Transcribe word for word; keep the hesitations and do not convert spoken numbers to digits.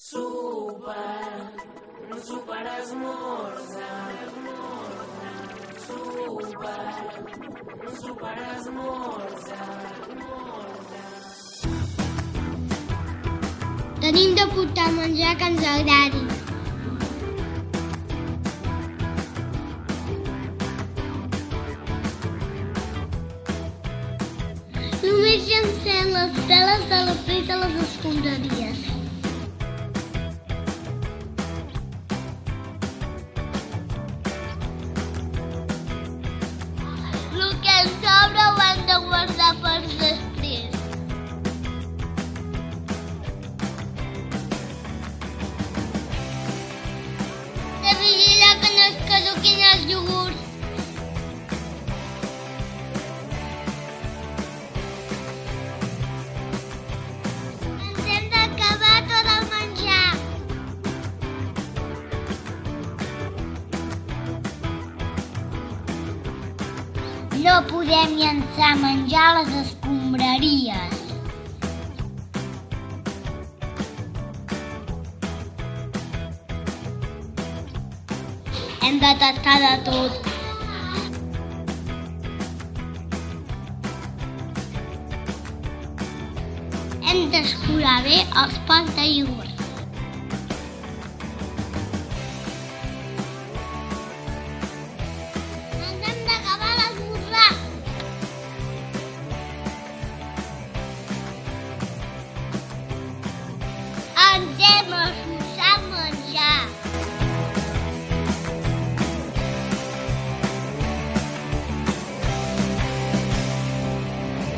Super, super esmorzar. Super, super esmorzar. Tenim de portar menjar que ens agradi. Només llancem les teles de la festa a les escombraries. El que ens sobra ho hem de guardar per després. De vigilar que no es caduquin els iogurts. Ens hem d'acabar tot el menjar. No podem llançar menjar a les escombraries. Hem de tastar de tot. Hem d'escurar bé els pots de iogurt. Ens hem d'acabar l'esmorzar. Ens hem